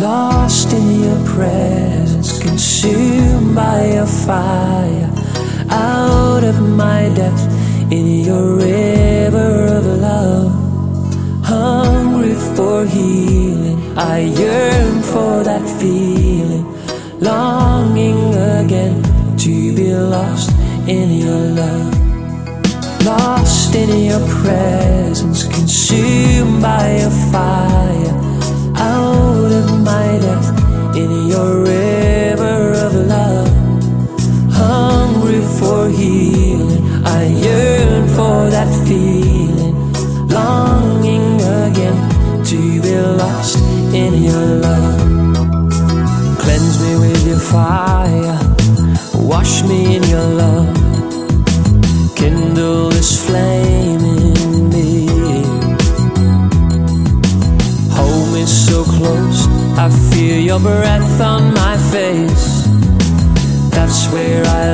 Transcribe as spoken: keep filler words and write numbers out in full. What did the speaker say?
lost in your presence, consumed by your fire. Out of my depths, in your river of love. Hungry for healing, I yearn for that feeling. Longing again to be lost in your love. Lost in your presence, consumed by your fire. Out of my depths, in your river of love. Hungry for healing, I yearn for that feeling. Longing again to be lost in your love. Cleanse me with your fire, wash me in your love. Kindle this flame in me. Hold me so close, I feel your breath on my face. That's where I